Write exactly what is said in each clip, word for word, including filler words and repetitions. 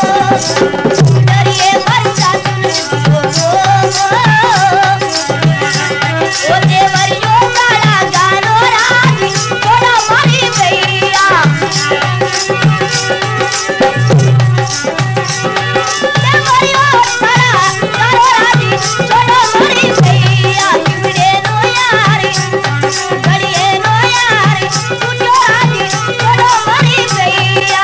डरिए बच्चा सुन लियो ओ देवरियो काला गानो राजी छोड़ो मारी भैया देवरियो काला गानो राजी छोड़ो मारी भैया किबड़े नो यारी डरिए नो यारी तुझो राजी छोड़ो मारी भैया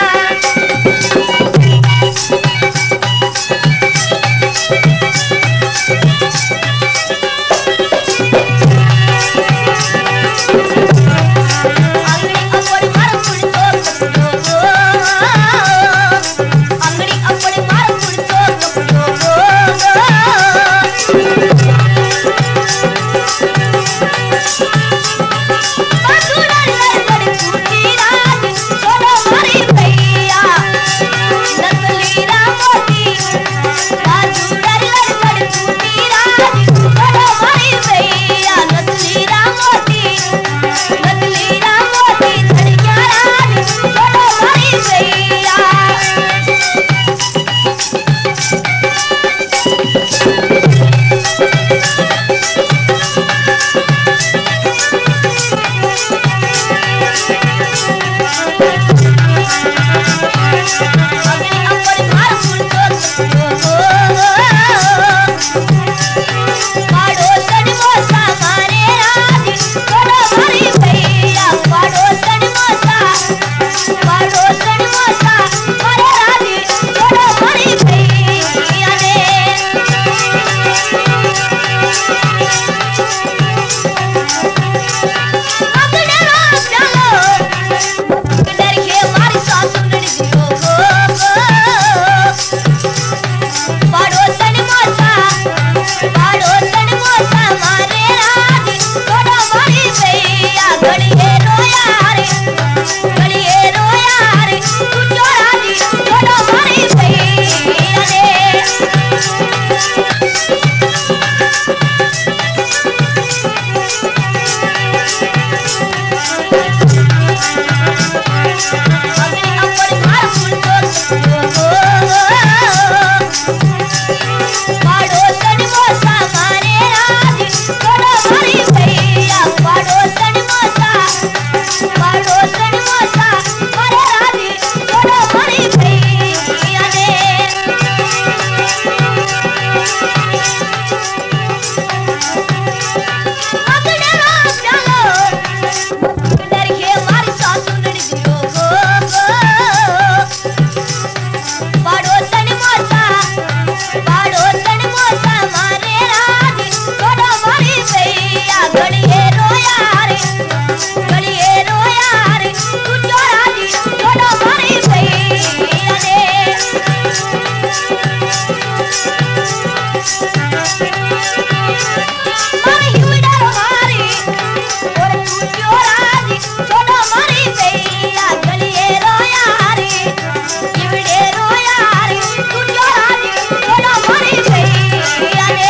अंगड़ी अपड़ी मार पुड़तो कपड़ो अंगड़ी अपड़ी मार पुड़तो कपड़ो बंदूरा लड़बड़ टूटी राज छोड़ो मारी भैया नकली रामोती बंदूरा लड़बड़ टूटी राज छोड़ो मारी भैया नकली रामोती नकली रामोती धड़िया राज छोड़ो मारी भैया अंगड़ी अपड़ी मार पुड़तो पाड़ोसन मोसा मारे राज छोड़ो मारी भैया पाड़ोसन मोसा पाड़ोसन मोसा मारे राज छोड़ो मारी भैया रे अपने राम चलो डर के मारी सासु लड़ियो पाड़ोसन मोसा पाड़ोसन मोसा मारे राज छोड़ो मारी भैया घड़िए रो यारी घड़िए रो यारी तुझो राजी छोड़ो मारी भैया रे अंगड़ी अपड़ी मार पुड़तो पाड़ोसन मोसा मारे राज छोड़ो मारी भैया पाड़ोसन मोसा पाड़ोसन मोसा मारे राज छोड़ो मारी भैया रे अपने राम चलो डर के मारी सासु लड़ियो पाड़ोसन मोसा पाड़ोसन मोसा मारे राज छोड़ो मारी भैया घड़िए रो यारी घड़िए रो यारी तुझो राजी छोड़ो मारी भैया रे मारी हिवड़ा मारी और तुझो राजी छोड़ो मारी भैया घड़िए रो यारी हिवड़े रो यारी तुझो राजी छोड़ो मारी भैया रे